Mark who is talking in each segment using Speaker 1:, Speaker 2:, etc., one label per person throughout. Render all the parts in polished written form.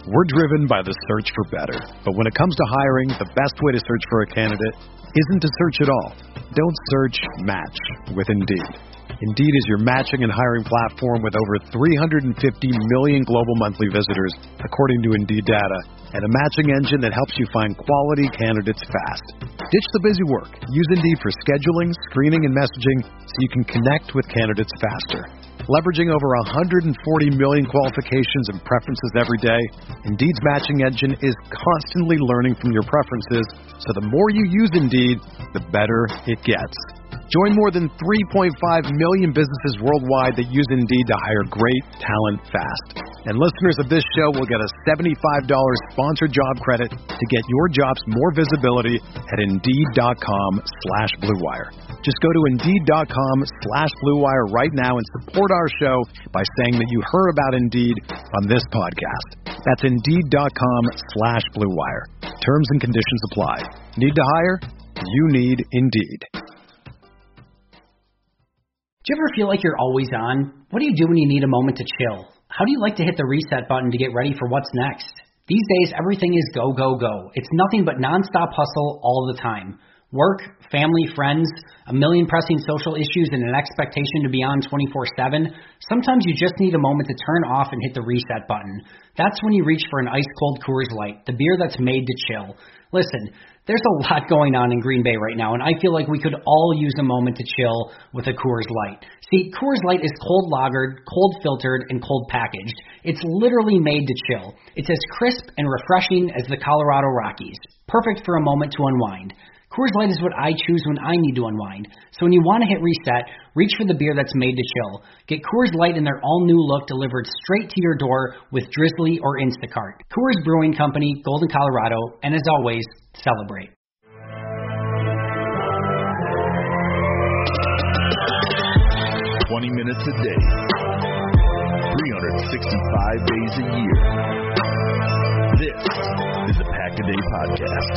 Speaker 1: We're driven by the search for better. But when it comes to hiring, the best way to search for a candidate isn't to search at all. Don't search, match with Indeed. Indeed is your matching and hiring platform with over 350 million global monthly visitors, according to Indeed data, and a matching engine that helps you find quality candidates fast. Ditch the busy work. Use Indeed for scheduling, screening, and messaging so you can connect with candidates faster. Leveraging over 140 million qualifications and preferences every day, Indeed's matching engine is constantly learning from your preferences, so the more you use Indeed, the better it gets. Join more than 3.5 million businesses worldwide that use Indeed to hire great talent fast. And listeners of this show will get a $75 sponsored job credit to get your jobs more visibility at Indeed.com/BlueWire. Just go to Indeed.com/BlueWire right now and support our show by saying that you heard about Indeed on this podcast. That's Indeed.com/BlueWire. Terms and conditions apply. Need to hire? You need Indeed.
Speaker 2: Do you ever feel like you're always on? What do you do when you need a moment to chill? How do you like to hit the reset button to get ready for what's next? These days, everything is go, go, go. It's nothing but nonstop hustle all the time. Work, family, friends, a million pressing social issues, and an expectation to be on 24/7. Sometimes you just need a moment to turn off and hit the reset button. That's when you reach for an ice-cold Coors Light, the beer that's made to chill. Listen, there's a lot going on in Green Bay right now, and I feel like we could all use a moment to chill with a Coors Light. See, Coors Light is cold lagered, cold filtered, and cold packaged. It's literally made to chill. It's as crisp and refreshing as the Colorado Rockies. Perfect for a moment to unwind. Coors Light is what I choose when I need to unwind. So when you want to hit reset, reach for the beer that's made to chill. Get Coors Light in their all-new look delivered straight to your door with Drizzly or Instacart. Coors Brewing Company, Golden, Colorado, and as always, celebrate.
Speaker 3: Minutes a day, 365 days a year. This is the Pack-A-Day Podcast.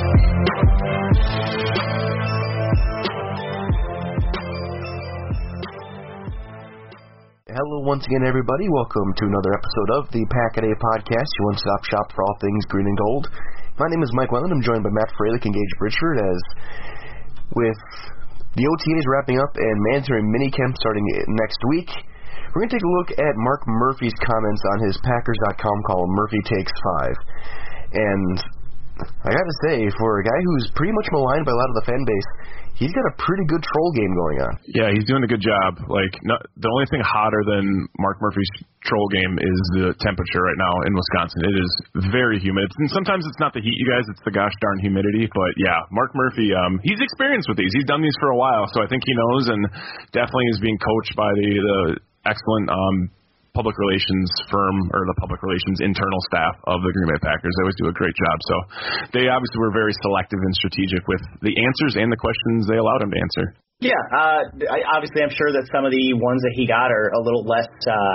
Speaker 4: Hello once again, everybody. Welcome to another episode of the Pack-A-Day Podcast, your one-stop shop for all things green and gold. My name is Mike Wellen. I'm joined by Matt Freilich and Gage Bridgeford as with the OTA is wrapping up and mandatory minicamp starting next week. We're going to take a look at Mark Murphy's comments on his Packers.com column, Murphy Takes 5. And I got to say, for a guy who's pretty much maligned by a lot of the fan base, he's got a pretty good troll game going on.
Speaker 5: Yeah, he's doing a good job. The only thing hotter than Mark Murphy's troll game is the temperature right now in Wisconsin. It is very humid. And sometimes it's not the heat, you guys. It's the gosh darn humidity. But, yeah, Mark Murphy, he's experienced with these. He's done these for a while, so I think he knows and definitely is being coached by the excellent public relations firm or the public relations internal staff of the Green Bay Packers. They always do a great job. So they obviously were very selective and strategic with the answers and the questions they allowed him to answer.
Speaker 6: Yeah, obviously I'm sure that some of the ones that he got are a little less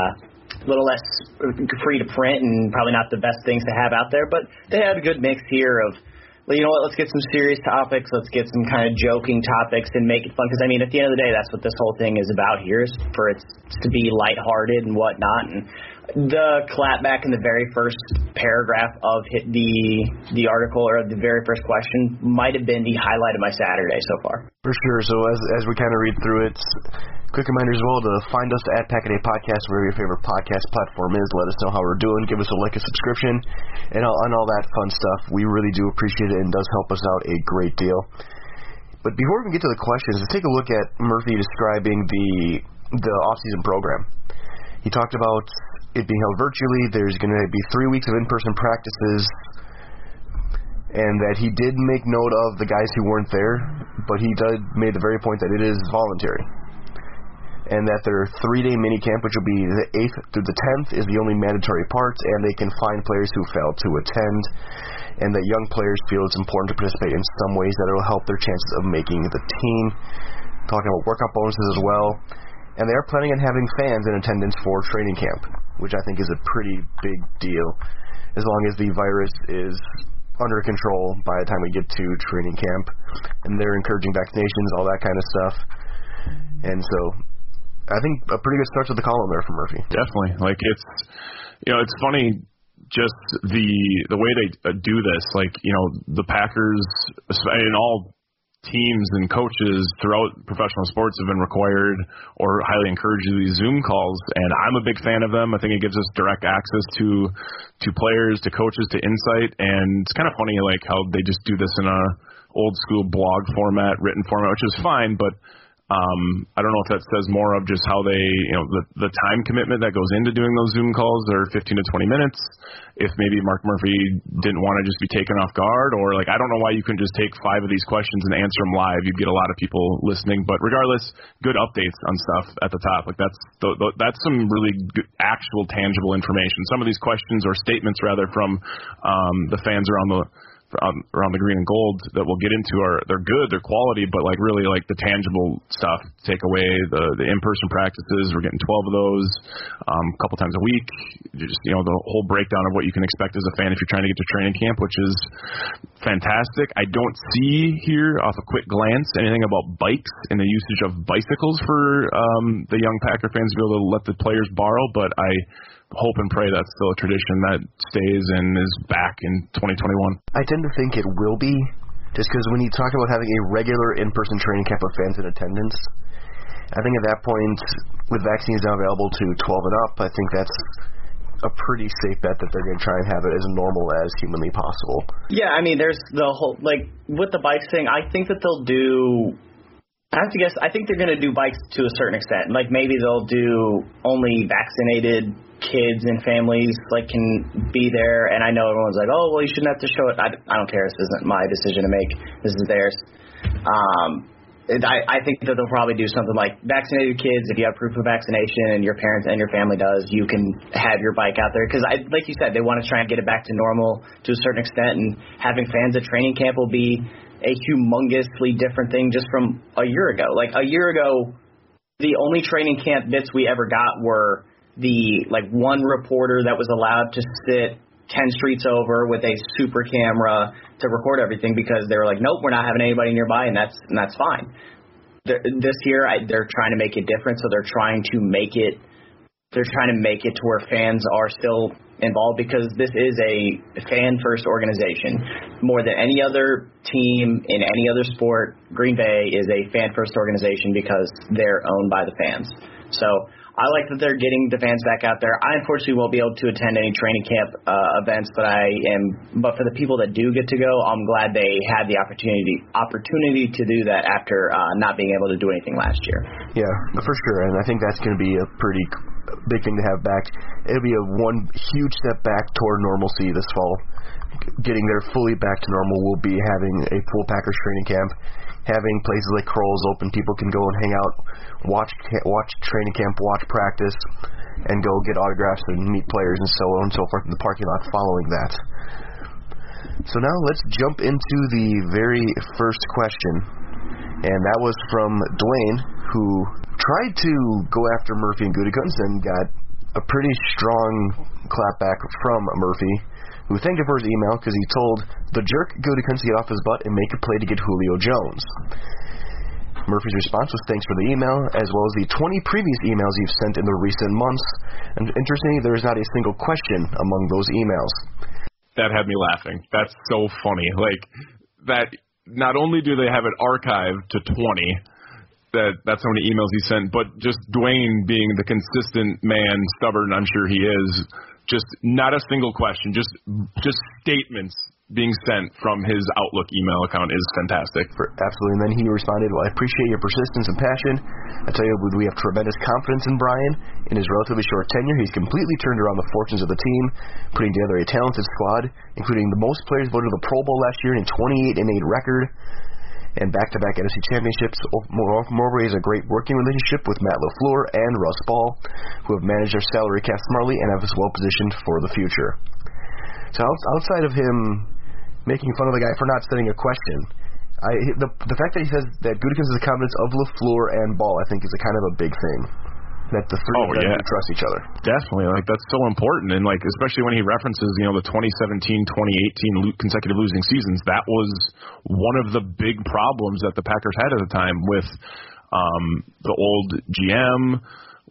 Speaker 6: free to print and probably not the best things to have out there, but they had a good mix here of, you know what, let's get some serious topics, let's get some kind of joking topics and make it fun. Because, I mean, at the end of the day, that's what this whole thing is about here, is for it to be lighthearted and whatnot. And the clapback in the very first paragraph of the article, or the very first question, might have been the highlight of my Saturday so far.
Speaker 4: For sure. So as we kind of read through it, quick reminder as well to find us at Pack-A-Day Podcast, wherever your favorite podcast platform is. Let us know how we're doing. Give us a like, a subscription, and all that fun stuff. We really do appreciate it and does help us out a great deal. But before we get to the questions, let's take a look at Murphy describing the off-season program. He talked about it being held virtually. There's going to be 3 weeks of in-person practices, and that he did make note of the guys who weren't there, but he made the very point that it is voluntary. And that their 3-day minicamp, which will be the 8th through the 10th, is the only mandatory part, and they can find players who fail to attend, and that young players feel it's important to participate in some ways that it will help their chances of making the team. Talking about workout bonuses as well. And they are planning on having fans in attendance for training camp, which I think is a pretty big deal, as long as the virus is under control by the time we get to training camp. And they're encouraging vaccinations, all that kind of stuff. And so I think a pretty good start to the column there for Murphy.
Speaker 5: Definitely. It's funny, just the way they do this, like, the Packers and all teams and coaches throughout professional sports have been required or highly encouraged to these Zoom calls, and I'm a big fan of them. I think it gives us direct access to players, to coaches, to insight, and it's kind of funny like how they just do this in a old school blog format, written format, which is fine, but I don't know if that says more of just how they, the time commitment that goes into doing those Zoom calls. They're 15 to 20 minutes. If maybe Mark Murphy didn't want to just be taken off guard, or I don't know why you couldn't just take 5 of these questions and answer them live. You'd get a lot of people listening. But regardless, good updates on stuff at the top. That's some really good, actual, tangible information. Some of these questions or statements rather from the fans around the green and gold that we'll get into they're good, they're quality, but really the tangible stuff, take away the in-person practices. We're getting 12 of those a couple times a week. Just the whole breakdown of what you can expect as a fan if you're trying to get to training camp, which is fantastic. I don't see here off a quick glance anything about bikes and the usage of bicycles for the young Packer fans to be able to let the players borrow, but I hope and pray that's still a tradition that stays and is back in 2021.
Speaker 4: I tend to think it will be, just because when you talk about having a regular in-person training camp of fans in attendance, I think at that point, with vaccines now available to 12 and up, I think that's a pretty safe bet that they're going to try and have it as normal as humanly possible.
Speaker 6: Yeah, I mean, there's the whole, with the bikes thing, I think that they'll do... I have to guess, I think they're going to do bikes to a certain extent. Maybe they'll do only vaccinated kids and families can be there. And I know everyone's like, oh, well, you shouldn't have to show it. I don't care. This isn't my decision to make. This is theirs. I think that they'll probably do something like vaccinated kids. If you have proof of vaccination and your parents and your family does, you can have your bike out there. Because like you said, they want to try and get it back to normal to a certain extent. And having fans at training camp will be a humongously different thing just from a year ago. A year ago, the only training camp bits we ever got were the one reporter that was allowed to sit 10 streets over with a super camera to record everything because they were like, nope, we're not having anybody nearby, and that's fine. This year, they're trying to make it different, so they're trying to make it to where fans are still involved, because this is a fan-first organization. More than any other team in any other sport, Green Bay is a fan-first organization because they're owned by the fans. So I like that they're getting the fans back out there. I unfortunately won't be able to attend any training camp events, but for the people that do get to go, I'm glad they had the opportunity to do that after not being able to do anything last year.
Speaker 4: Yeah, for sure, and I think that's going to be a pretty big thing to have back. It'll be one huge step back toward normalcy this fall. Getting there fully back to normal will be having a full Packers training camp, having places like Kroll's open. People can go and hang out, watch training camp, watch practice, and go get autographs and meet players and so on and so forth in the parking lot following that. So now let's jump into the very first question, and that was from Dwayne, who tried to go after Murphy and Gutekunst and got a pretty strong clapback from Murphy, who thanked him for his email because he told the jerk Gutekunst to get off his butt and make a play to get Julio Jones. Murphy's response was thanks for the email, as well as the 20 previous emails you've sent in the recent months. And interestingly, there is not a single question among those emails.
Speaker 5: That had me laughing. That's so funny. That not only do they have it archived to 20, that's how many emails he sent, but just Dwayne being the consistent man, stubborn I'm sure he is, just not a single question, just statements being sent from his Outlook email account is fantastic.
Speaker 4: Absolutely. And then he responded, well, I appreciate your persistence and passion. I tell you, we have tremendous confidence in Brian. In his relatively short tenure, he's completely turned around the fortunes of the team, putting together a talented squad, including the most players voted to the Pro Bowl last year and a 28-8 record, and back-to-back NFC championships. Moreover, he has a great working relationship with Matt LaFleur and Russ Ball, who have managed their salary cap smartly and have us well positioned for the future. So outside of him making fun of the guy for not sending a question, the fact that he says that Gutekunst is the confidence of LaFleur and Ball, I think, is a kind of a big thing. That the three of them trust each other.
Speaker 5: Definitely. That's so important. And, especially when he references, the 2017-2018 consecutive losing seasons, that was one of the big problems that the Packers had at the time with the old GM,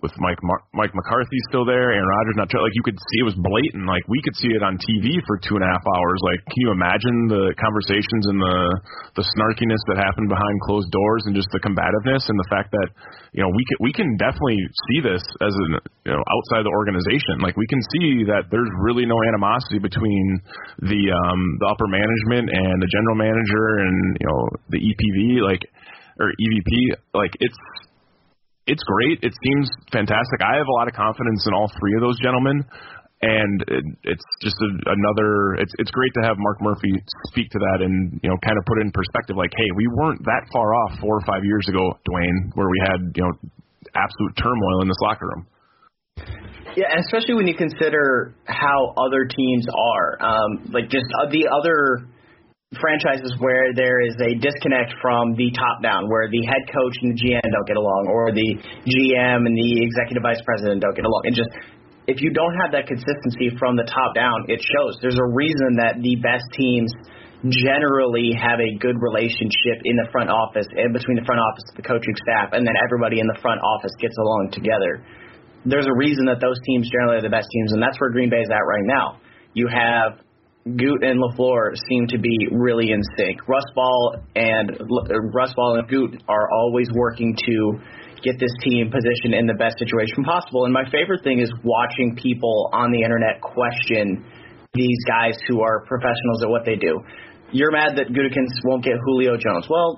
Speaker 5: with Mike McCarthy still there, Aaron Rodgers not like you could see it was blatant. Like we could see it on TV for 2.5 hours. Like, can you imagine the conversations and the snarkiness that happened behind closed doors and just the combativeness and the fact that we can definitely see this as outside the organization. Like we can see that there's really no animosity between the upper management and the general manager and the EPV or EVP. Like it's great. It seems fantastic. I have a lot of confidence in all three of those gentlemen, and it's just another. It's great to have Mark Murphy speak to that and kind of put it in perspective. Like, hey, we weren't that far off 4 or 5 years ago, Dwayne, where we had absolute turmoil in this locker room.
Speaker 6: Yeah, and especially when you consider how other teams are, like just the other franchises where there is a disconnect from the top down, where the head coach and the GM don't get along, or the GM and the executive vice president don't get along. And just if you don't have that consistency from the top down, it shows. There's a reason that the best teams generally have a good relationship in the front office and between the front office and the coaching staff, and then everybody in the front office gets along together. There's a reason that those teams generally are the best teams, and that's where Green Bay is at right now. You have Goot and LaFleur seem to be really in sync. Russ Ball and Goot are always working to get this team positioned in the best situation possible. And my favorite thing is watching people on the internet question these guys who are professionals at what they do. You're mad that Gutekunst won't get Julio Jones. Well,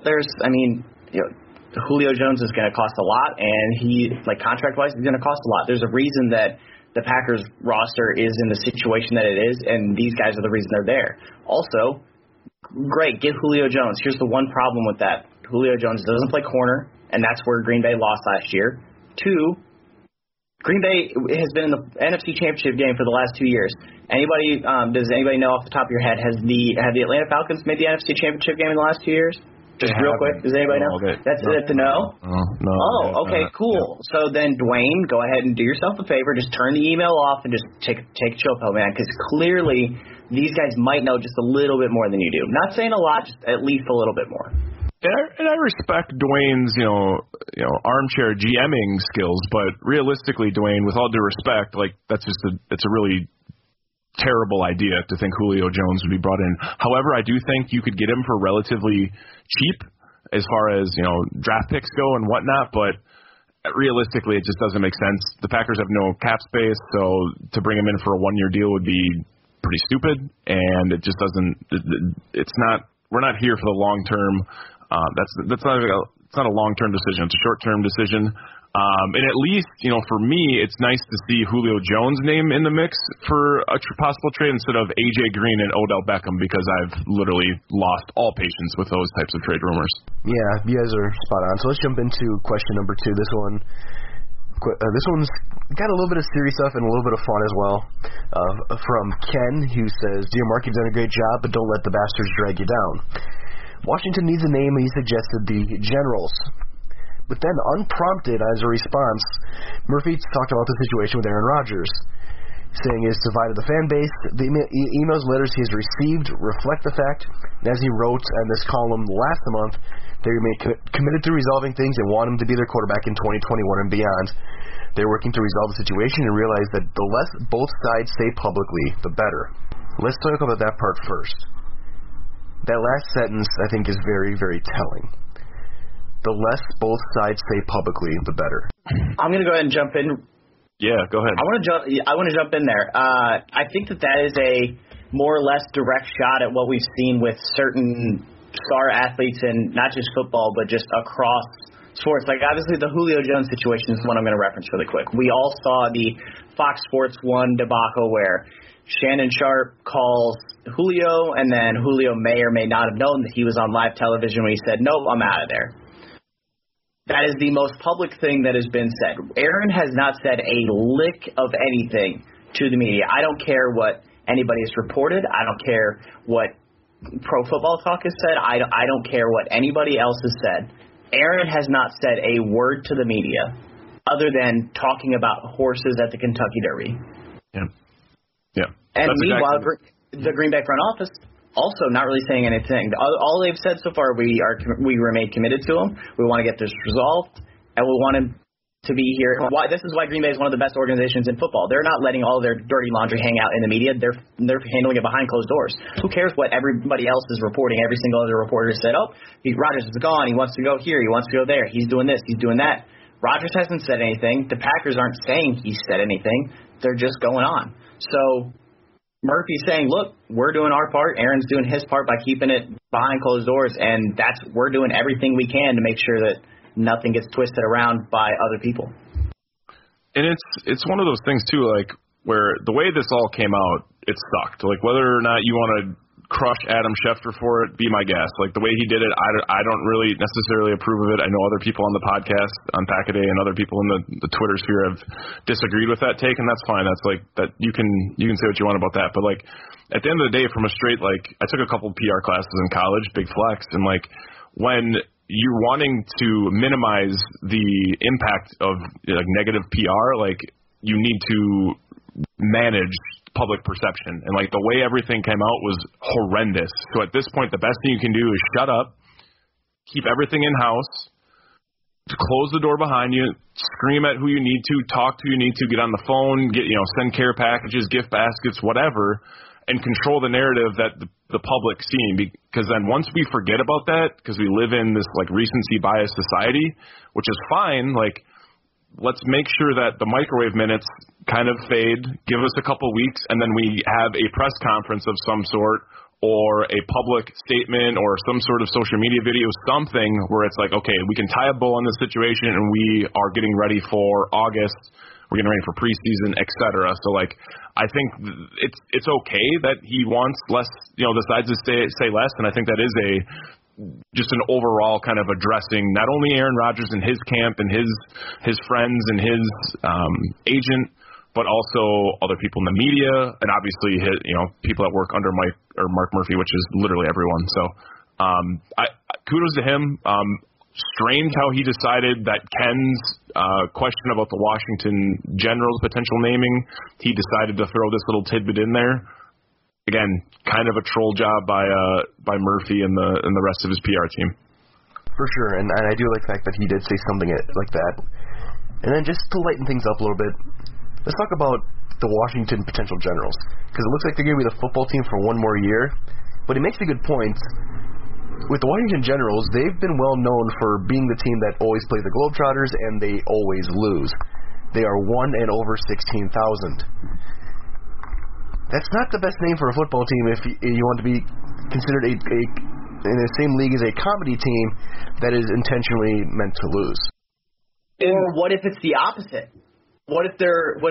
Speaker 6: Julio Jones is going to cost a lot, and contract-wise, he's going to cost a lot. There's a reason that the Packers roster is in the situation that it is, and these guys are the reason they're there. Also, great, get Julio Jones. Here's the one problem with that. Julio Jones doesn't play corner, and that's where Green Bay lost last year. 2, Green Bay has been in the NFC Championship game for the last 2 years. Does anybody know off the top of your head, have the Atlanta Falcons made the NFC Championship game in the last 2 years? Just real quick, does anybody know? That's it to know?
Speaker 5: No.
Speaker 6: Oh, okay, cool. Yeah. So then, Dwayne, go ahead and do yourself a favor. Just turn the email off and just take a chill pill, man, because clearly these guys might know just a little bit more than you do. Not saying a lot, just at least a little bit more.
Speaker 5: And I respect Dwayne's, armchair GMing skills, but realistically, Dwayne, with all due respect, it's a really terrible idea to think Julio Jones would be brought in. However, I do think you could get him for relatively cheap as far as, draft picks go and whatnot, but realistically, it just doesn't make sense. The Packers have no cap space, so to bring him in for a 1-year deal would be pretty stupid, and it just doesn't, we're not here for the long term. It's not a long-term decision. It's a short-term decision. And at least, for me, it's nice to see Julio Jones' name in the mix for a possible trade instead of A.J. Green and Odell Beckham, because I've literally lost all patience with those types of trade rumors.
Speaker 4: Yeah, you guys are spot on. So let's jump into question number 2. This one's got a little bit of serious stuff and a little bit of fun as well. From Ken, who says, "Dear Mark, you've done a great job, but don't let the bastards drag you down. Washington needs a name, and he suggested the Generals. But then, unprompted as a response, Murphy talked about the situation with Aaron Rodgers, saying it's divided the fan base. The emails, letters he has received reflect the fact, and as he wrote in this column last month, they remain committed to resolving things and want him to be their quarterback in 2021 and beyond. They're working to resolve the situation and realize that the less both sides say publicly, the better." Let's talk about that part first. That last sentence, I think, is very, very telling. The less both sides say publicly, the better.
Speaker 6: I'm going to go ahead and jump in.
Speaker 5: Yeah, go ahead.
Speaker 6: I want to jump in there. I think that is a more or less direct shot at what we've seen with certain star athletes in not just football, but just across sports. Like, obviously, the Julio Jones situation is one I'm going to reference really quick. We all saw the Fox Sports 1 debacle where Shannon Sharp calls Julio, and then Julio may or may not have known that he was on live television when he said, "Nope, I'm out of there." That is the most public thing that has been said. Aaron has not said a lick of anything to the media. I don't care what anybody has reported. I don't care what Pro Football Talk has said. I don't care what anybody else has said. Aaron has not said a word to the media other than talking about horses at the Kentucky Derby.
Speaker 5: Yeah.
Speaker 6: And meanwhile, the Green Bay front office also not really saying anything. All they've said so far, we remain committed to him. We want to get this resolved, and we want him to be here. This is why Green Bay is one of the best organizations in football. They're not letting all their dirty laundry hang out in the media. They're handling it behind closed doors. Who cares what everybody else is reporting? Every single other reporter said, Rodgers is gone. He wants to go here. He wants to go there. He's doing this. He's doing that. Rodgers hasn't said anything. The Packers aren't saying he said anything. They're just going on. So Murphy's saying, look, we're doing our part. Aaron's doing his part by keeping it behind closed doors, and we're doing everything we can to make sure that nothing gets twisted around by other people.
Speaker 5: And it's one of those things too, like where the way this all came out, it sucked. Like whether or not you want to crush Adam Schefter for it, be my guest. Like the way he did it, I don't really necessarily approve of it. I know other people on the podcast on Pack-A-Day and other people in the Twitter sphere have disagreed with that take, and that's fine. That's like that you can say what you want about that. But like at the end of the day, from a straight, like I took a couple PR classes in college, big flex, and like when you're wanting to minimize the impact of like negative PR, like you need to manage public perception. And like the way everything came out was horrendous. So at this point, the best thing you can do is shut up, keep everything in-house, close the door behind you, scream at who you need to, talk to who you need to, get on the phone, send care packages, gift baskets, whatever, and control the narrative that the public's seeing. Because then once we forget about that, because we live in this like recency bias society, which is fine, like let's make sure that the microwave minutes kind of fade, give us a couple weeks, and then we have a press conference of some sort or a public statement or some sort of social media video, something where it's like, okay, we can tie a bow on this situation and we are getting ready for August. We're getting ready for preseason, et cetera. So, like, I think it's okay that he wants less, decides to say less, and I think that is just an overall kind of addressing not only Aaron Rodgers and his camp and his friends and his agent, but also other people in the media and obviously people that work under Mark Murphy, which is literally everyone. So, kudos to him. Strange how he decided that Ken's question about the Washington Generals potential naming, he decided to throw this little tidbit in there. Again, kind of a troll job by Murphy and the rest of his PR team.
Speaker 4: For sure, and I do like the fact that he did say something like that. And then just to lighten things up a little bit, let's talk about the Washington potential Generals, because it looks like they're going to be the football team for one more year. But he makes a good point. With the Washington Generals, they've been well known for being the team that always plays the Globetrotters, and they always lose. They are 1 and over 16,000. That's not the best name for a football team if you want to be considered in the same league as a comedy team that is intentionally meant to lose.
Speaker 6: Or what if it's the opposite? What if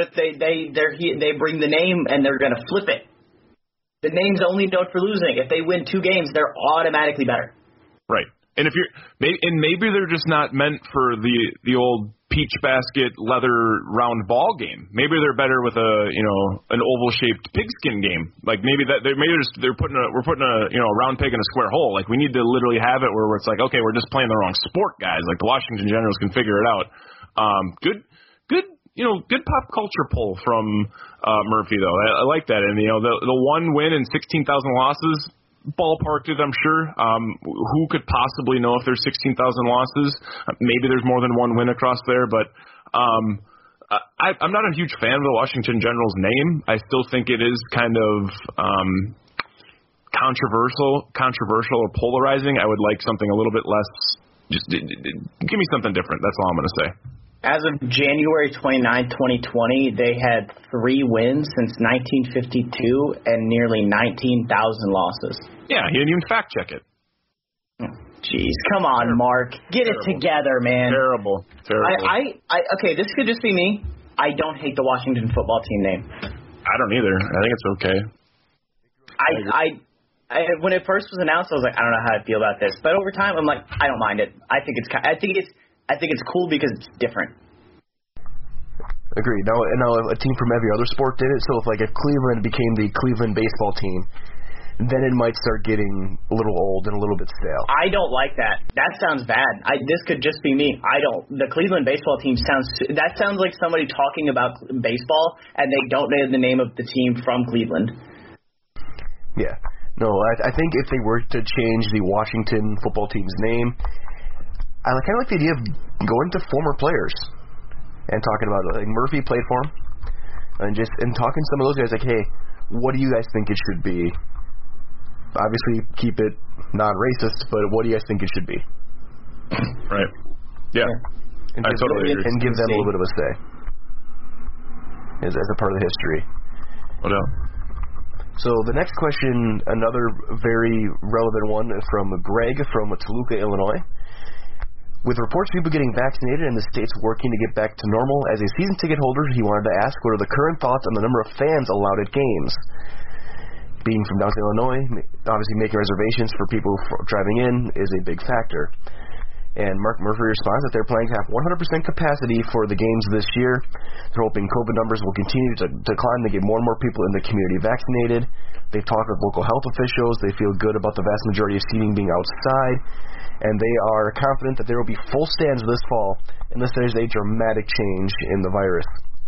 Speaker 6: they bring the name and they're going to flip it? The name's only known for losing. If they win 2 games, they're automatically better.
Speaker 5: Right. And maybe they're just not meant for the old peach basket leather round ball game. Maybe they're better with an oval shaped pigskin game. Like we're putting a round peg in a square hole. Like we need to literally have it where it's like, okay, we're just playing the wrong sport, guys. Like the Washington Generals can figure it out. Good pop culture pull from Murphy, though. I like that. And, the one win and 16,000 losses, ballparked it, I'm sure. Who could possibly know if there's 16,000 losses? Maybe there's more than one win across there. But I'm not a huge fan of the Washington Generals name. I still think it is kind of controversial or polarizing. I would like something a little bit less. Just give me something different. That's all I'm going to say.
Speaker 6: As of January 29, 2020, they had 3 wins since 1952 and nearly 19,000 losses.
Speaker 5: Yeah, he didn't even fact check it.
Speaker 6: Jeez, come on, Mark. Get it together, man.
Speaker 5: Terrible.
Speaker 6: Okay, this could just be me. I don't hate the Washington football team name.
Speaker 5: I don't either. I think it's okay.
Speaker 6: I when it first was announced, I was like, I don't know how I feel about this. But over time, I'm like, I don't mind it. I think it's cool because it's different.
Speaker 4: Agreed. Now a team from every other sport did it. So if Cleveland became the Cleveland baseball team, then it might start getting a little old and a little bit stale.
Speaker 6: I don't like that. That sounds bad. This could just be me. The Cleveland baseball team sounds like somebody talking about baseball and they don't know the name of the team from Cleveland.
Speaker 4: Yeah. No, I think if they were to change the Washington football team's name, I kind of like the idea of going to former players. and talking about like Murphy played for him, and talking to some of those guys like, hey, what do you guys think it should be? Obviously, keep it non-racist, but what do you guys think it should be?
Speaker 5: Right. Yeah.
Speaker 4: And
Speaker 5: I totally agree.
Speaker 4: And give them a little bit of a say as a part of the history.
Speaker 5: No doubt.
Speaker 4: So the next question, another very relevant one from Greg from Toluca, Illinois. With reports of people getting vaccinated and the states working to get back to normal, as a season ticket holder, he wanted to ask what are the current thoughts on the number of fans allowed at games? Being from downstate Illinois, obviously making reservations for people driving in is a big factor. And Mark Murphy responds that they're planning to have 100% capacity for the games this year. They're hoping COVID numbers will continue to decline. They get more and more people in the community vaccinated. They've talked with local health officials. They feel good about the vast majority of seating being outside. And they are confident that there will be full stands this fall unless there's a dramatic change in the virus.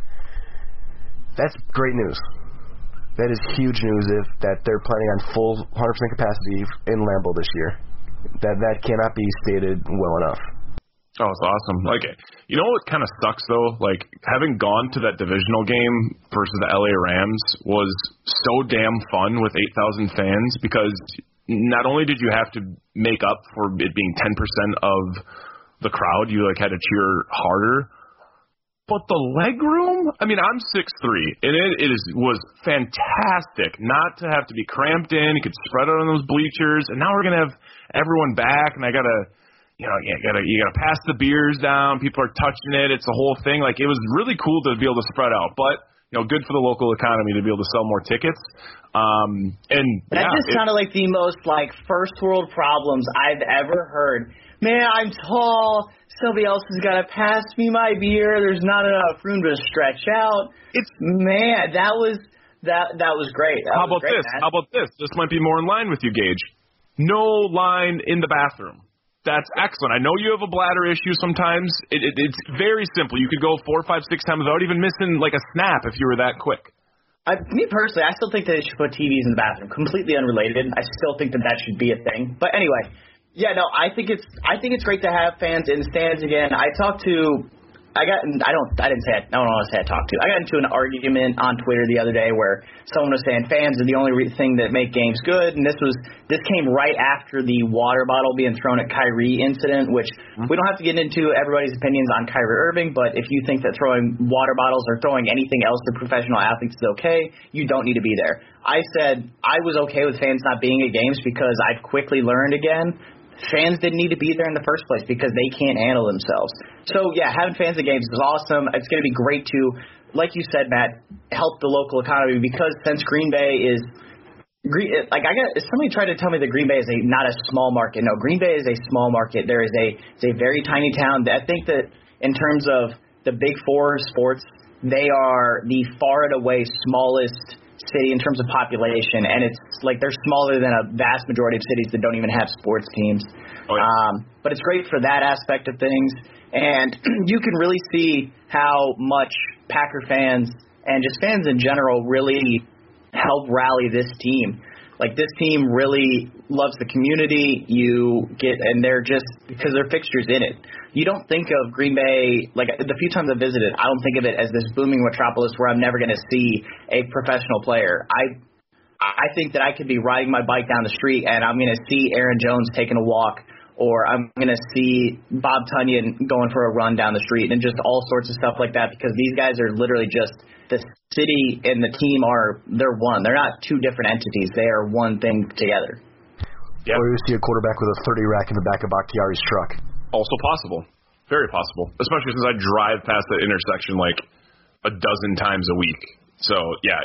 Speaker 4: That's great news. That is huge news that they're planning on full 100% capacity in Lambeau this year. That cannot be stated well enough.
Speaker 5: Oh, it's awesome. Like, you know what kind of sucks, though? Like, having gone to that divisional game versus the LA Rams was so damn fun with 8,000 fans because not only did you have to make up for it being 10% of the crowd, you, like, had to cheer harder. But the leg room, I mean, I'm 6'3", and it was fantastic not to have to be cramped in. You could spread out on those bleachers, and now we're going to have everyone back, and I got to, you gotta pass the beers down. People are touching it. It's a whole thing. Like, it was really cool to be able to spread out, but, good for the local economy to be able to sell more tickets. That
Speaker 6: just sounded like the most, first world problems I've ever heard. Man, I'm tall. Somebody else has got to pass me my beer. There's not enough room to stretch out. That was great.
Speaker 5: How about this? Man. How about this? This might be more in line with you, Gage. No line in the bathroom. That's excellent. I know you have a bladder issue sometimes. It's very simple. You could go 4, 5, 6 times without even missing a snap if you were that quick.
Speaker 6: Me personally, I still think that they should put TVs in the bathroom. Completely unrelated. I still think that should be a thing. But anyway. Yeah, no, I think it's great to have fans in the stands again. I don't want to say I talked to. I got into an argument on Twitter the other day where someone was saying fans are the only thing that make games good, and this came right after the water bottle being thrown at Kyrie incident, which we don't have to get into everybody's opinions on Kyrie Irving, but if you think that throwing water bottles or throwing anything else to professional athletes is okay, you don't need to be there. I said I was okay with fans not being at games because I've quickly learned again fans didn't need to be there in the first place because they can't handle themselves. So, yeah, having fans at games is awesome. It's going to be great to, like you said, Matt, help the local economy because since Green Bay is somebody tried to tell me that Green Bay is not a small market. No, Green Bay is a small market. It's a very tiny town. I think that in terms of the Big Four sports, they are the far and away smallest city in terms of population, and it's they're smaller than a vast majority of cities that don't even have sports teams. Oh, yeah. But it's great for that aspect of things, and you can really see how much Packer fans and just fans in general really help rally this team. This team really loves the community. And they're just because they're fixtures in it. You don't think of Green Bay, the few times I've visited, I don't think of it as this booming metropolis where I'm never going to see a professional player. I think that I could be riding my bike down the street and I'm going to see Aaron Jones taking a walk, or I'm going to see Bob Tunyon going for a run down the street, and just all sorts of stuff like that, because these guys are literally just the city and the team they're one. They're not two different entities. They are one thing together.
Speaker 4: Yeah. Or you see a quarterback with a 30 rack in the back of Bakhtiari's truck. Also possible. Very possible. Especially since I drive past that intersection a dozen times a week. So, yeah,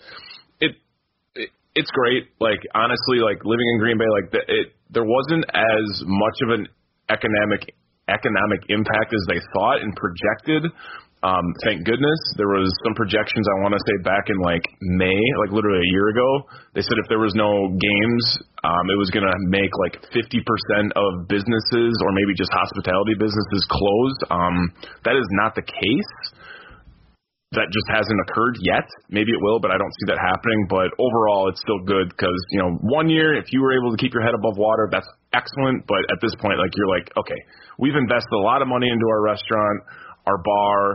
Speaker 4: it's great. Honestly, living in Green Bay, there wasn't as much of an economic impact as they thought and projected. Thank goodness. There was some projections, I want to say, back in May, literally a year ago. They said if there was no games, it was going to make 50% of businesses, or maybe just hospitality businesses, closed. That is not the case. That just hasn't occurred yet. Maybe it will, but I don't see that happening. But overall, it's still good because, 1 year, if you were able to keep your head above water, that's excellent. But at this point, you're okay, we've invested a lot of money into our restaurant, our bar,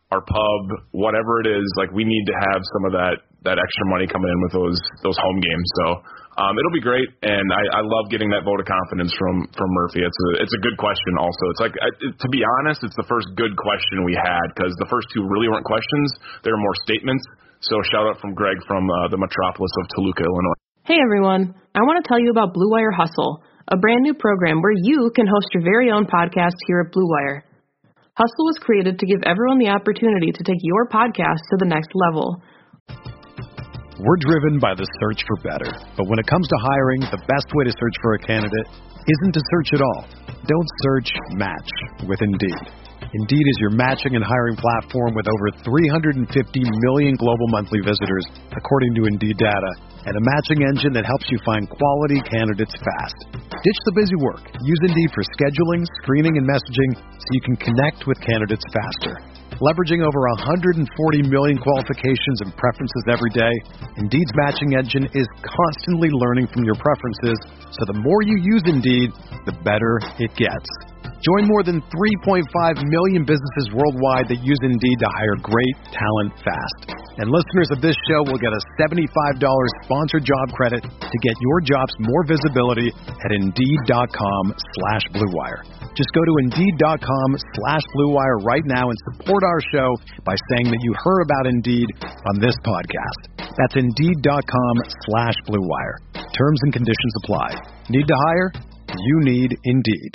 Speaker 5: our pub, whatever it is, like we need to have some of that extra money coming in with those home games. So it'll be great, and I love getting that vote of confidence from Murphy. It's a good question. Also, it's like to be honest, it's the first good question we had, because the first two really weren't questions; they were more statements. So shout out from Greg from the metropolis of Toluca, Illinois.
Speaker 7: Hey everyone, I want to tell you about Blue Wire Hustle, a brand new program where you can host your very own podcast here at Blue Wire. Hustle was created to give everyone the opportunity to take your podcast to the next level.
Speaker 1: We're driven by the search for better. But when it comes to hiring, the best way to search for a candidate isn't to search at all. Don't search, match with Indeed. Indeed is your matching and hiring platform with over 350 million global monthly visitors, according to Indeed data, and a matching engine that helps you find quality candidates fast. Ditch the busy work. Use Indeed for scheduling, screening, and messaging so you can connect with candidates faster. Leveraging over 140 million qualifications and preferences every day, Indeed's matching engine is constantly learning from your preferences, so the more you use Indeed, the better it gets. Join more than 3.5 million businesses worldwide that use Indeed to hire great talent fast. And listeners of this show will get a $75 sponsored job credit to get your jobs more visibility at Indeed.com/BlueWire. Just go to Indeed.com/BlueWire right now and support our show by saying that you heard about Indeed on this podcast. That's Indeed.com/BlueWire. Terms and conditions apply. Need to hire? You need Indeed.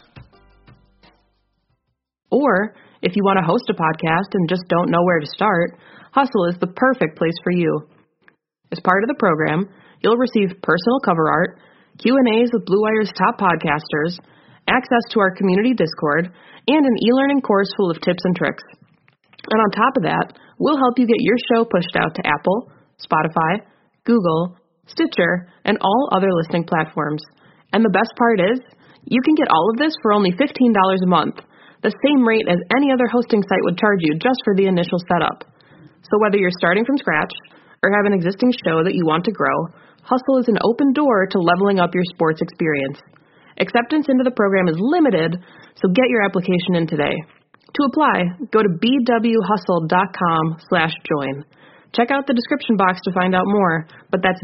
Speaker 7: Or, if you want to host a podcast and just don't know where to start, Hustle is the perfect place for you. As part of the program, you'll receive personal cover art, Q&As with Blue Wire's top podcasters, access to our community Discord, and an e-learning course full of tips and tricks. And on top of that, we'll help you get your show pushed out to Apple, Spotify, Google, Stitcher, and all other listening platforms. And the best part is, you can get all of this for only $15 a month, the same rate as any other hosting site would charge you just for the initial setup. So whether you're starting from scratch or have an existing show that you want to grow, Hustle is an open door to leveling up your sports experience. Acceptance into the program is limited, so get your application in today. To apply, go to bwhustle.com/join. Check out the description box to find out more, but that's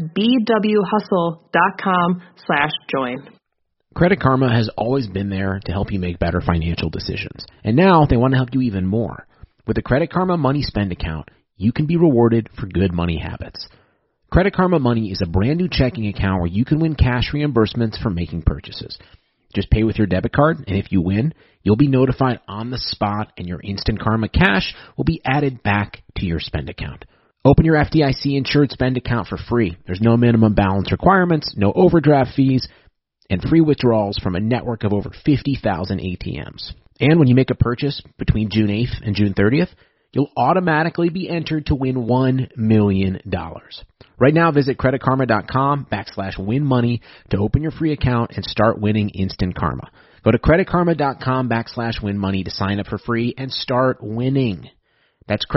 Speaker 7: bwhustle.com/join.
Speaker 8: Credit Karma has always been there to help you make better financial decisions. And now they want to help you even more. With the Credit Karma Money Spend account, you can be rewarded for good money habits. Credit Karma Money is a brand new checking account where you can win cash reimbursements for making purchases. Just pay with your debit card, and if you win, you'll be notified on the spot, and your Instant Karma cash will be added back to your spend account. Open your FDIC-insured spend account for free. There's no minimum balance requirements, no overdraft fees, and free withdrawals from a network of over 50,000 ATMs. And when you make a purchase between June 8th and June 30th, you'll automatically be entered to win $1 million. Right now, visit creditkarma.com/winmoney to open your free account and start winning Instant Karma. Go to creditkarma.com/winmoney to sign up for free and start winning. That's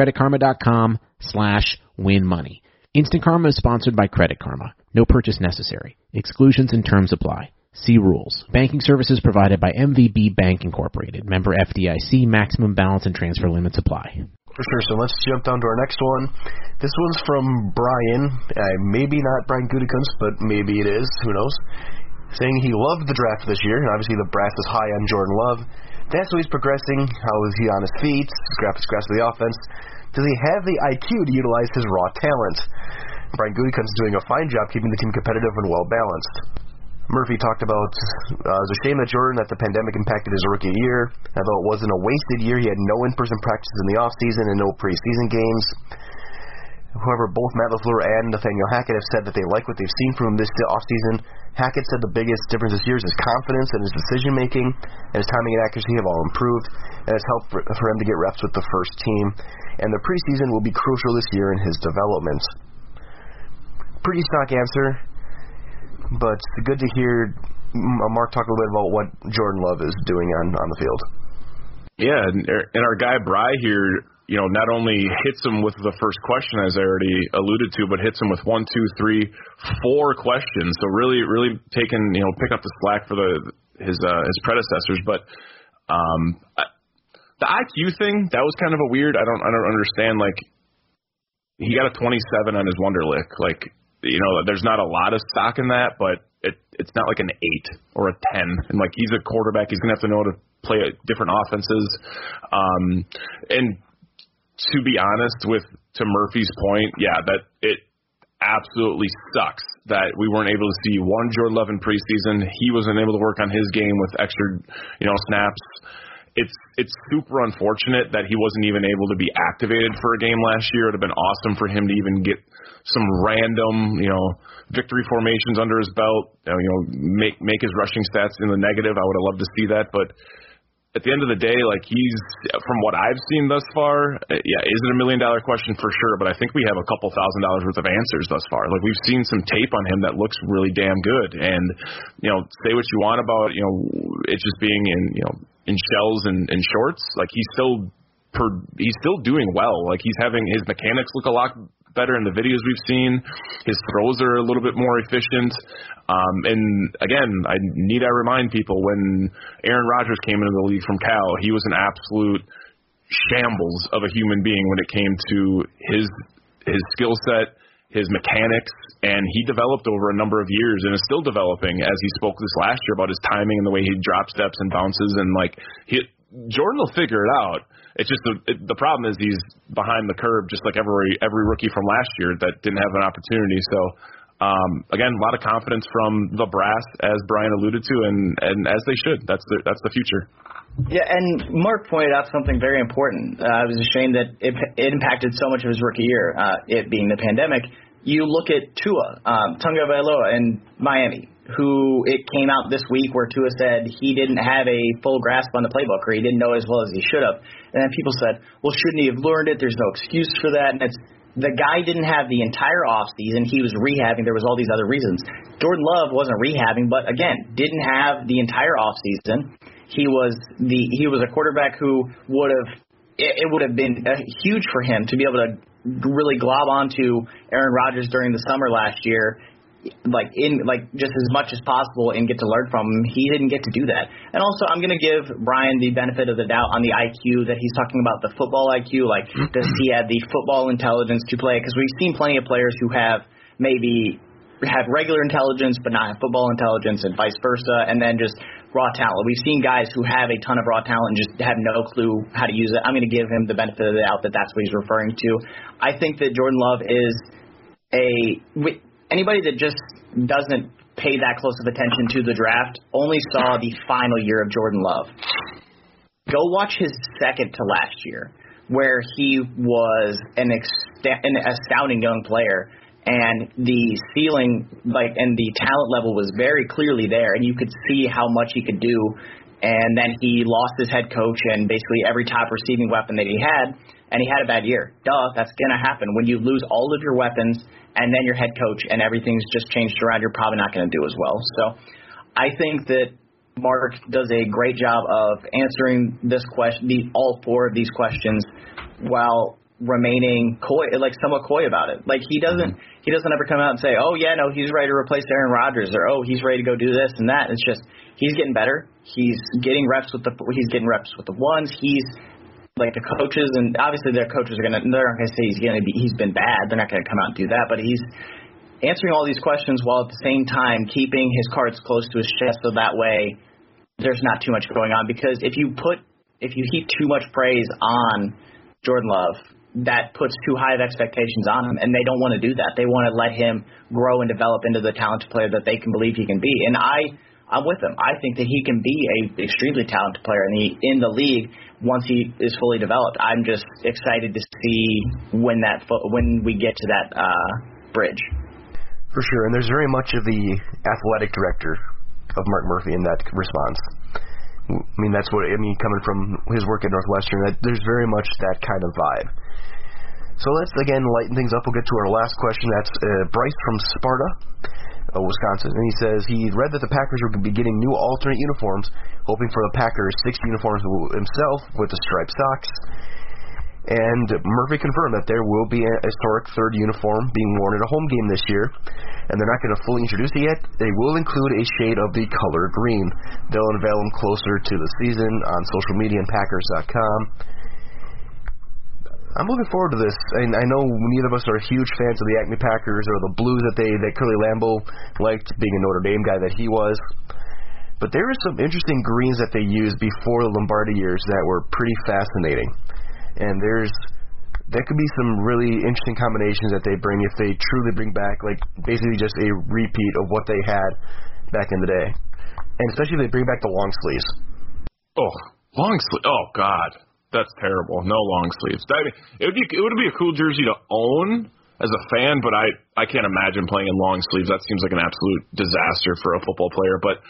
Speaker 8: creditkarma.com/winmoney. Instant Karma is sponsored by Credit Karma. No purchase necessary. Exclusions and terms apply. See rules. Banking services provided by MVB Bank Incorporated. Member FDIC. Maximum balance and transfer limits apply.
Speaker 4: For sure. So let's jump down to our next one. This one's from Brian. Maybe not Brian Gutekunst, but maybe it is. Who knows? Saying he loved the draft this year, and obviously the draft is high on Jordan Love. That's how he's progressing. How is he on his feet? Grasp of the offense. Does he have the IQ to utilize his raw talent? Brian Gutekunst is doing a fine job keeping the team competitive and well-balanced. Murphy talked about it was a shame that the pandemic impacted his rookie year. Although it wasn't a wasted year, he had no in-person practices in the offseason and no preseason games. However, both Matt LaFleur and Nathaniel Hackett have said that they like what they've seen from him this offseason. Hackett said the biggest difference this year is his confidence and his decision-making, and his timing and accuracy have all improved, and it's helped for him to get reps with the first team. And the preseason will be crucial this year in his development. Pretty stock answer, but it's good to hear Mark talk a little bit about what Jordan Love is doing on the field.
Speaker 5: Yeah, and our guy Bry here, not only hits him with the first question, as I already alluded to, but hits him with 1, 2, 3, 4 questions. So really pick up the slack for his predecessors. But The IQ thing, that was kind of a weird. I don't understand. Like, he got a 27 on his Wonderlic. Like, there's not a lot of stock in that, but it's not like an 8 or a 10. And like, he's a quarterback. He's gonna have to know how to play different offenses. And to be honest, to Murphy's point, yeah, that it absolutely sucks that we weren't able to see Jordan Love in preseason. He wasn't able to work on his game with extra, snaps. It's super unfortunate that he wasn't even able to be activated for a game last year. It would have been awesome for him to even get some random, victory formations under his belt, make his rushing stats in the negative. I would have loved to see that, but at the end of the day, like, he's, from what I've seen thus far, is it $1 million question for sure? But I think we have a couple $1,000s worth of answers thus far. Like, we've seen some tape on him that looks really damn good. And, say what you want about, it just being in shells and shorts. Like, he's still doing well. Like, he's having his mechanics look a lot better in the videos we've seen. His throws are a little bit more efficient. And again, I remind people, when Aaron Rodgers came into the league from Cal, he was an absolute shambles of a human being when it came to his skill set, his mechanics, and he developed over a number of years and is still developing, as he spoke this last year about his timing and the way he drop steps and bounces. And Jordan will figure it out. It's just the problem is he's behind the curve, just like every rookie from last year that didn't have an opportunity. So, again, a lot of confidence from the brass, as Brian alluded to, and as they should. That's the future.
Speaker 6: Yeah, and Mark pointed out something very important. I was ashamed that it impacted so much of his rookie year, it being the pandemic. You look at Tua Tagovailoa in Miami, who it came out this week where Tua said he didn't have a full grasp on the playbook, or he didn't know as well as he should have. And then people said, well, shouldn't he have learned it? There's no excuse for that. And the guy didn't have the entire offseason. He was rehabbing. There was all these other reasons. Jordan Love wasn't rehabbing, but again, didn't have the entire offseason. He was a quarterback who it would have been huge for him to be able to really glob onto Aaron Rodgers during the summer last year, just as much as possible, and get to learn from him. He didn't get to do that. And also, I'm going to give Brian the benefit of the doubt on the IQ that he's talking about, the football IQ. Like, does he have the football intelligence to play? Because we've seen plenty of players who have regular intelligence but not have football intelligence, and vice versa, and then just raw talent. We've seen guys who have a ton of raw talent and just have no clue how to use it. I'm going to give him the benefit of the doubt that that's what he's referring to. I think that Jordan Love is anybody that just doesn't pay that close of attention to the draft only saw the final year of Jordan Love. Go watch his second to last year, where he was an astounding young player, and the ceiling, and the talent level was very clearly there, and you could see how much he could do. And then he lost his head coach and basically every top receiving weapon that he had, and he had a bad year. That's going to happen. When you lose all of your weapons and then your head coach and everything's just changed around, you're probably not going to do as well. So I think that Mark does a great job of answering this question, all four of these questions, while remaining coy, somewhat coy about it. He doesn't ever come out and say, oh yeah, no, he's ready to replace Aaron Rodgers, or oh, he's ready to go do this and that. It's just, he's getting better. He's getting reps with the ones. He's the coaches, and obviously their coaches they're not going to say he's been bad. They're not going to come out and do that, but he's answering all these questions while at the same time keeping his cards close to his chest, so that way there's not too much going on. Because if you heap too much praise on Jordan Love, that puts too high of expectations on him, and they don't want to do that. They want to let him grow and develop into the talented player that they can believe he can be. And I'm with him. I think that he can be an extremely talented player in the league once he is fully developed. I'm just excited to see when we get to that bridge.
Speaker 4: For sure, and there's very much of the athletic director of Mark Murphy in that response. That's coming from his work at Northwestern, there's very much that kind of vibe. So let's, again, lighten things up. We'll get to our last question. That's Bryce from Sparta, Wisconsin. And he says he read that the Packers were going to be getting new alternate uniforms, hoping for the Packers 6 uniforms himself with the striped socks. And Murphy confirmed that there will be a historic third uniform being worn at a home game this year, and they're not going to fully introduce it yet. They will include a shade of the color green. They'll unveil them closer to the season on social media and Packers.com. I'm looking forward to this, and I know neither of us are huge fans of the Acme Packers or the blues that Curly Lambeau liked, being a Notre Dame guy that he was. But there are some interesting greens that they used before the Lombardi years that were pretty fascinating. And there could be some really interesting combinations that they bring if they truly bring back, like, basically just a repeat of what they had back in the day. And especially if they bring back the long sleeves.
Speaker 5: Oh, long sleeves. Oh, God. That's terrible. No long sleeves. It would be a cool jersey to own as a fan, but I can't imagine playing in long sleeves. That seems like an absolute disaster for a football player. But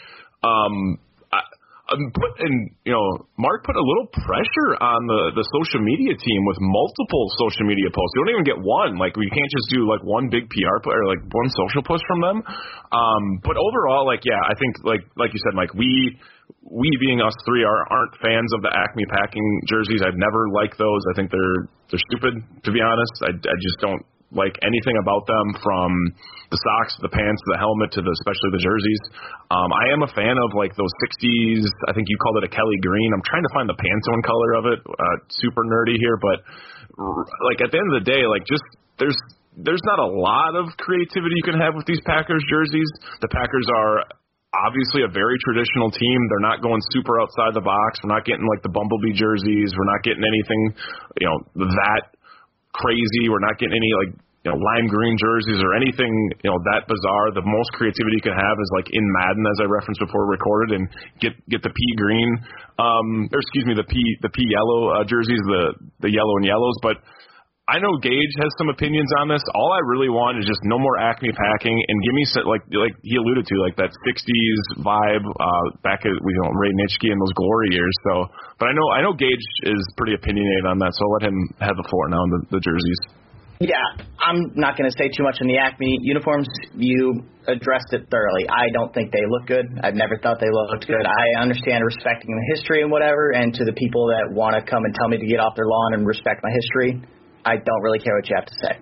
Speaker 5: Mark put a little pressure on the social media team with multiple social media posts. You don't even get one. Like, we can't just do like one big PR or like one social post from them. But overall, like, yeah, I think like you said, Mike, we being us three aren't fans of the Acme Packing jerseys. I'd never liked those. I think they're stupid, to be honest. I just don't like anything about them, from the socks, the pants, the helmet, to especially the jerseys. I am a fan of like those 60s, I think you called it a Kelly green. I'm trying to find the Pantone color of it. Super nerdy here, but like at the end of the day, like just there's not a lot of creativity you can have with these Packers jerseys. The Packers are obviously a very traditional team. They're not going super outside the box. We're not getting like the Bumblebee jerseys. We're not getting anything, that crazy. We're not getting any like lime green jerseys or anything that bizarre. The most creativity you can have is like in Madden, as I referenced before recorded, and get the pea green the pea yellow jerseys, the yellow and yellows. But I know Gage has some opinions on this. All I really want is just no more Acme Packing, and give me like he alluded to, like that 60s vibe back at Ray Nitschke in those glory years. So, but I know Gage is pretty opinionated on that, so I'll let him have the floor now on the jerseys.
Speaker 6: Yeah, I'm not going to say too much on the Acme uniforms. You addressed it thoroughly. I don't think they look good. I've never thought they looked good. I understand respecting the history and whatever, and to the people that want to come and tell me to get off their lawn and respect my history, I don't really care what you have to say.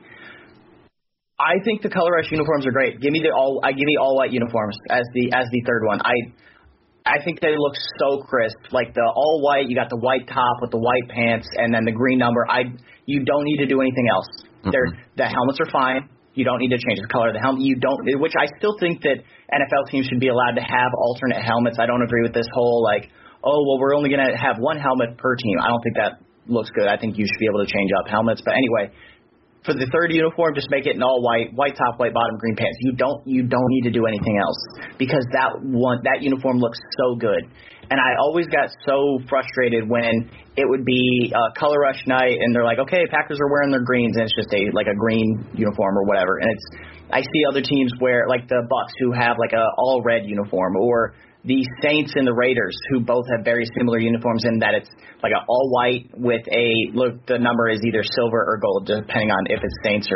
Speaker 6: I think the color rush uniforms are great. I give you all white uniforms as the third one. I think they look so crisp. Like the all white, you got the white top with the white pants, and then the green number. You don't need to do anything else. Mm-hmm. The helmets are fine. You don't need to change the color of the helmet. Which I still think that NFL teams should be allowed to have alternate helmets. I don't agree with this whole we're only going to have one helmet per team. I don't think that looks good. I think you should be able to change up helmets. But anyway, for the third uniform, just make it in all white top, white bottom, green pants. You don't need to do anything else, because that uniform looks so good. And I always got so frustrated when it would be color rush night and they're like, okay, Packers are wearing their greens, and it's just a green uniform or whatever. And I see other teams wear, like the Bucs, who have like a all red uniform, or the Saints and the Raiders, who both have very similar uniforms in that it's like an all white with the number is either silver or gold, depending on if it's Saints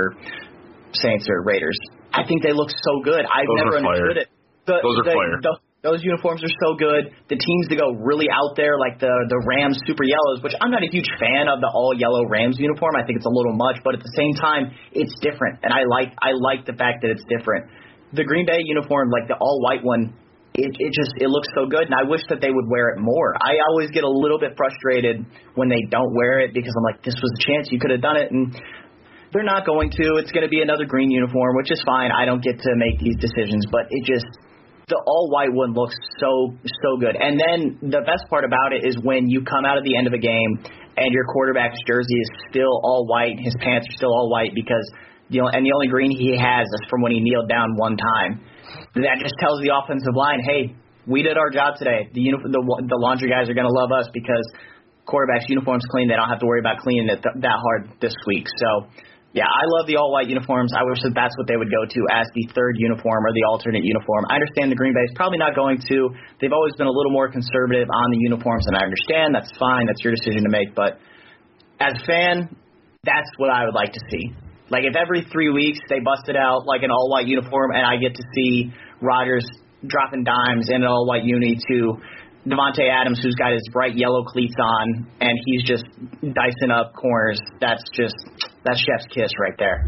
Speaker 6: or Raiders. I think they look so good. I've never understood it.
Speaker 5: Those are fire.
Speaker 6: Those uniforms are so good. The teams that go really out there, like the Rams Super Yellows, which I'm not a huge fan of the all yellow Rams uniform. I think it's a little much, but at the same time, it's different, and I like the fact that it's different. The Green Bay uniform, like the all white one, it looks so good, and I wish that they would wear it more. I always get a little bit frustrated when they don't wear it, because I'm like, this was a chance, you could have done it, and they're not going to. It's going to be another green uniform, which is fine. I don't get to make these decisions, but the all-white one looks so good. And then the best part about it is when you come out at the end of a game and your quarterback's jersey is still all white, his pants are still all white, because the only green he has is from when he kneeled down one time. That just tells the offensive line, hey, we did our job today. The laundry guys are going to love us because quarterback's uniform's clean. They don't have to worry about cleaning it that hard this week. So, yeah, I love the all-white uniforms. I wish that that's what they would go to as the third uniform or the alternate uniform. I understand the Green Bay is probably not going to. They've always been a little more conservative on the uniforms, and I understand. That's fine. That's your decision to make. But as a fan, that's what I would like to see. Like, if every 3 weeks they busted out like an all-white uniform and I get to see Rodgers dropping dimes in an all-white uni to Devontae Adams, who's got his bright yellow cleats on, and he's just dicing up corners. That's chef's kiss right there.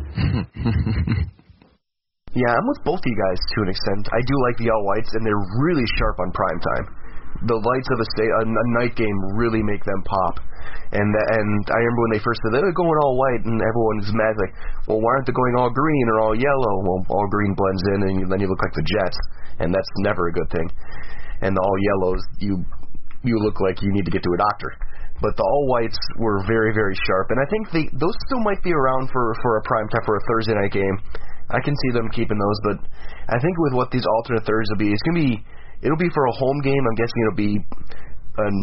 Speaker 4: Yeah, I'm with both of you guys to an extent. I do like the all-whites, and they're really sharp on prime time. The lights of a night game really make them pop. And I remember when they first said they're going all white, and everyone's mad, like, well, why aren't they going all green or all yellow? Well, all green blends in, and then you look like the Jets, and that's never a good thing. And the all yellows, you look like you need to get to a doctor. But the all whites were very, very sharp, and I think those still might be around for a prime time for a Thursday night game. I can see them keeping those, but I think with what these alternate thirds will be, it'll be for a home game. I'm guessing it'll be an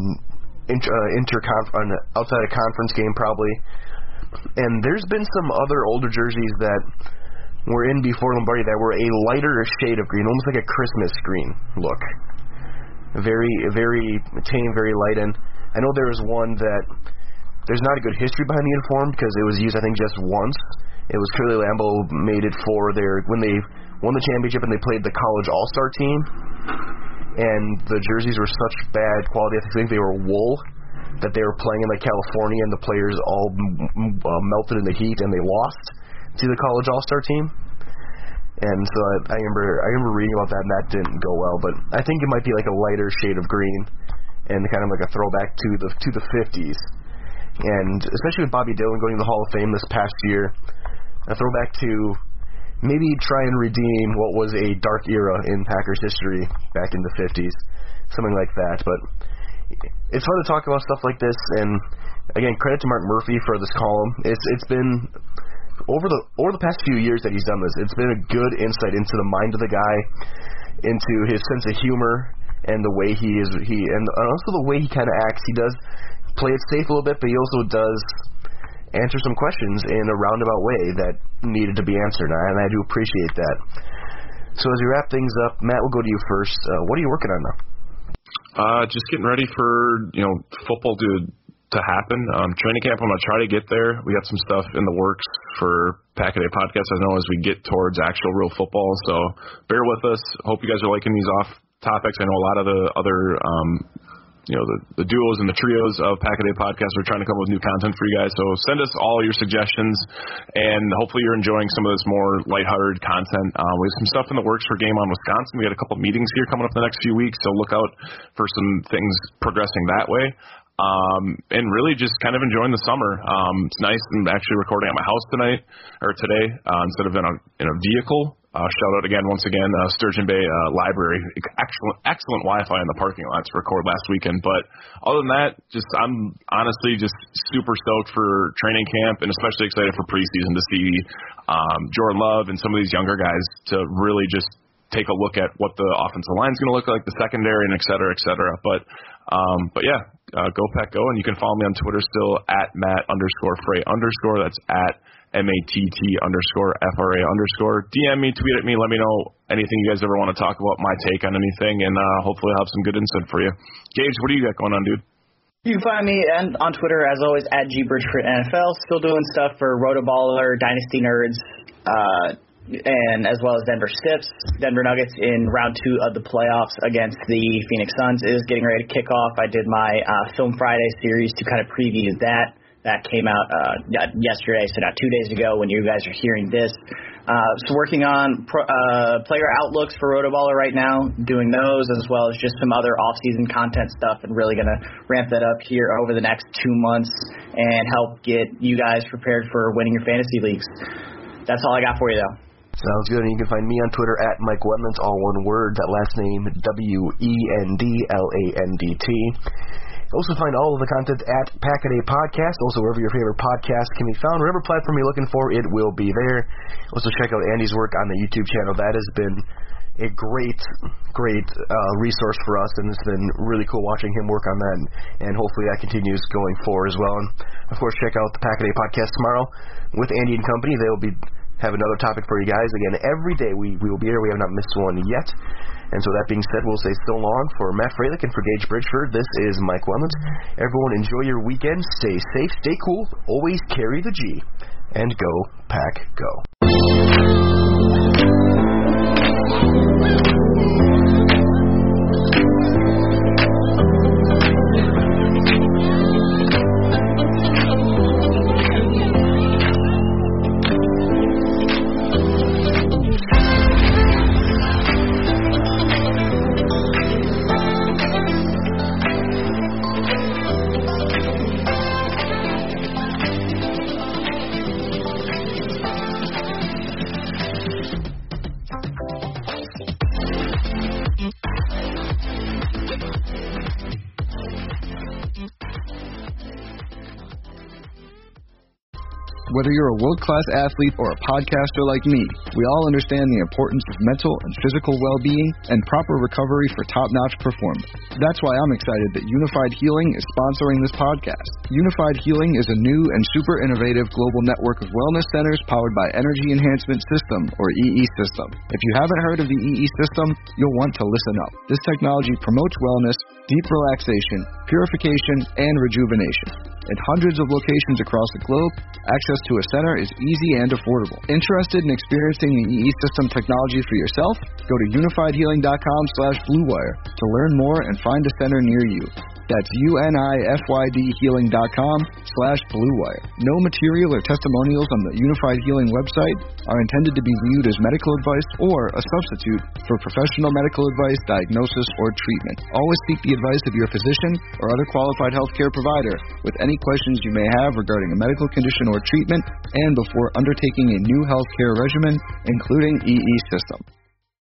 Speaker 4: outside of conference game probably. And there's been some other older jerseys that were in before Lombardi that were a lighter shade of green, almost like a Christmas green look. Very, very tame, very light. And I know there was one that there's not a good history behind the uniform because it was used, I think, just once. It was Curly Lambeau made it for when they won the championship and they played the college all-star team. And the jerseys were such bad quality, I think they were wool, that they were playing in like California, and the players all melted in the heat, and they lost to the college all-star team. And so I remember reading about that, and that didn't go well. But I think it might be like a lighter shade of green, and kind of like a throwback to the 50s. And especially with Bobby Dillon going to the Hall of Fame this past year, a throwback to maybe try and redeem what was a dark era in Packers history back in the 50s, something like that. But it's fun to talk about stuff like this, and again, credit to Mark Murphy for this column. It's been over the past few years that he's done this. It's been a good insight into the mind of the guy, into his sense of humor, and the way and also the way he kind of acts. He does play it safe a little bit, but he also does answer some questions in a roundabout way that needed to be answered, and I do appreciate that. So as we wrap things up, Matt, we'll go to you first. What are you working on now?
Speaker 5: Just getting ready for football to happen. Training camp, I'm going to try to get there. We got some stuff in the works for Pack a Day Podcast, I know, as we get towards actual real football, so bear with us. Hope you guys are liking these off topics. I know a lot of the other the duos and the trios of Pack a Day Podcast are trying to come up with new content for you guys. So send us all your suggestions, and hopefully you're enjoying some of this more lighthearted content. We have some stuff in the works for Game On Wisconsin. We got a couple of meetings here coming up in the next few weeks, so look out for some things progressing that way. And really just kind of enjoying the summer. It's nice. I'm actually recording at my house today instead of in a vehicle. Shout out once again, Sturgeon Bay Library. Excellent Wi-Fi in the parking lot to record last weekend. But other than that, I'm honestly just super stoked for training camp, and especially excited for preseason to see Jordan Love and some of these younger guys to really just take a look at what the offensive line is going to look like, the secondary, and et cetera, et cetera. But yeah, go Pack Go, and you can follow me on Twitter still at Matt_Frey_. That's at MATT_FRA_. DM me, tweet at me, let me know anything you guys ever want to talk about, my take on anything, and hopefully I'll have some good insight for you. Gage, what do you got going on, dude?
Speaker 6: You can find me on Twitter, as always, at GBridgeFordNFL. Still doing stuff for Rotoballer, Dynasty Nerds, and as well as Denver Stiffs. Denver Nuggets in round 2 of the playoffs against the Phoenix Suns is getting ready to kick off. I did my Film Friday series to kind of preview that. That came out yesterday, so not 2 days ago when you guys are hearing this. So working on player outlooks for Rotoballer right now, doing those, as well as just some other off-season content stuff, and really going to ramp that up here over the next 2 months and help get you guys prepared for winning your fantasy leagues. That's all I got for you, though.
Speaker 4: Sounds good. And you can find me on Twitter at Mike Wendlandt, all one word, that last name WENDLANDT. Also find all of the content at Pack a Day Podcast, also wherever your favorite podcast can be found. Whatever platform you're looking for, it will be there. Also check out Andy's work on the YouTube channel. That has been a great resource for us, and it's been really cool watching him work on that, and hopefully that continues going forward as well. And of course, check out the Pack a Day Podcast tomorrow with Andy and company. They will have another topic for you guys. Again, every day we will be here. We have not missed one yet. And so that being said, we'll say so long for Matt Freilich and for Gage Bridgeford. This is Mike Wendlandt. Everyone enjoy your weekend. Stay safe, stay cool, always carry the G, and go Pack Go.
Speaker 9: Whether you're a world-class athlete or a podcaster like me, we all understand the importance of mental and physical well-being and proper recovery for top-notch performance. That's why I'm excited that Unified Healing is sponsoring this podcast. Unified Healing is a new and super innovative global network of wellness centers powered by Energy Enhancement System, or EE System. If you haven't heard of the EE System, you'll want to listen up. This technology promotes wellness, deep relaxation, purification, and rejuvenation. At hundreds of locations across the globe, access to a center is easy and affordable. Interested in experiencing the EE System technology for yourself? Go to unifiedhealing.com/bluewire to learn more and find a center near you. That's UNIFYDhealing.com/bluewire. No material or testimonials on the Unified Healing website are intended to be viewed as medical advice or a substitute for professional medical advice, diagnosis, or treatment. Always seek the advice of your physician or other qualified healthcare provider with any questions you may have regarding a medical condition or treatment and before undertaking a new healthcare regimen, including EE System.